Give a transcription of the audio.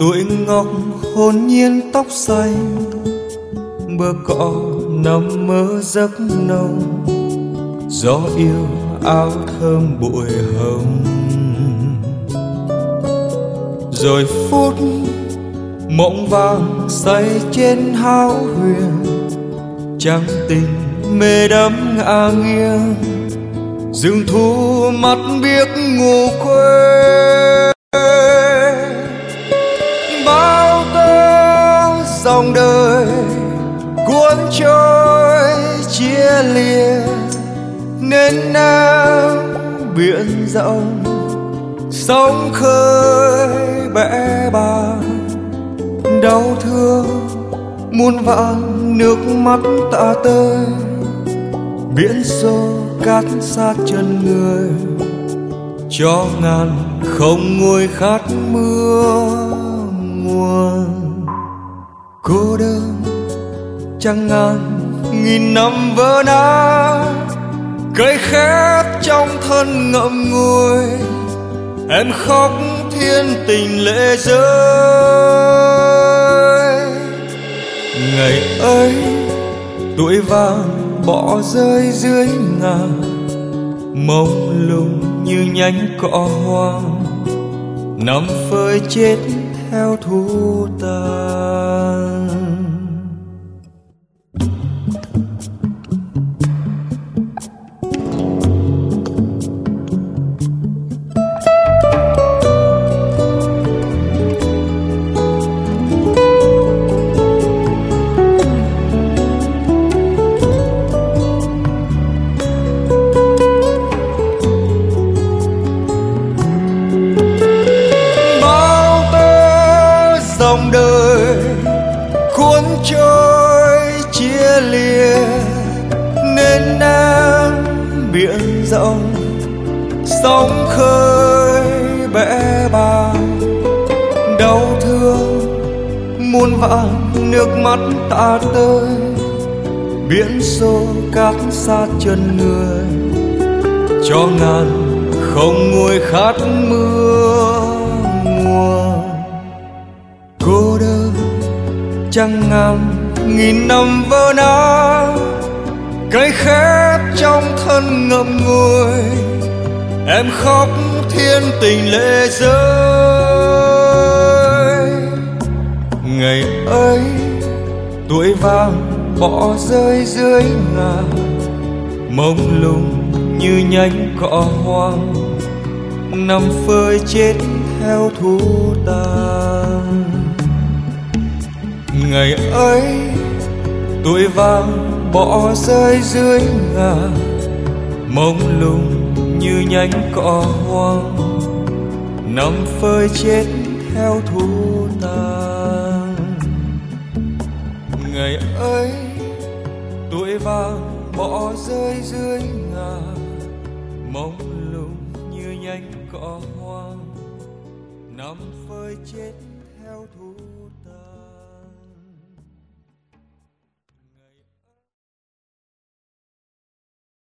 Tuổi ngọc hồn nhiên tóc xanh, bờ cỏ nằm mơ giấc nồng, gió yêu áo thơm bụi hồng. Rồi phút mộng vàng say trên háo huyền, trắng tình mê đắm ngả nghiêng, rừng thu mắt biếc ngủ quên. Bao tố dòng đời cuốn trôi chia lìa, nên nam biển rộng sóng khơi bẽ bàng. Đau thương muôn vàn nước mắt tạ tơi, biển xô cát sát chân người, cho ngàn không nguôi khát mưa nguồn. Cô đơn chẳng ngàn nghìn năm vỡ nát, cây khét trong thân ngậm ngùi, em khóc thiên tình lệ rơi. Ngày ấy tuổi vàng bỏ rơi dưới ngàn, mông lung như nhánh cỏ hoang, năm phơi chết theo thu tàn. Dòng đời cuốn trôi chia lìa, nên nam biển rộng sóng khơi bẽ bàng. Đau thương muôn vàn nước mắt tạ tơi, biển xô cát sát chân người, cho ngàn không nguôi khát mưa nguồn. Cô đơn chẳng ngàn nghìn năm vỡ nát, cây khét trong thân ngậm ngùi, em khóc thiên tình lệ rơi. Ngày ấy tuổi vàng bỏ rơi dưới ngàn, mông lung như nhánh cỏ hoang, năm phơi chết theo thu tàn. Ngày ấy tuổi vàng bỏ rơi dưới ngàn, mông lung như nhánh cỏ hoang, năm phơi chết theo thu tàn. Ngày ấy tuổi vàng bỏ rơi dưới ngàn, mông lung như nhánh cỏ hoang, năm phơi chết theo thu tàn.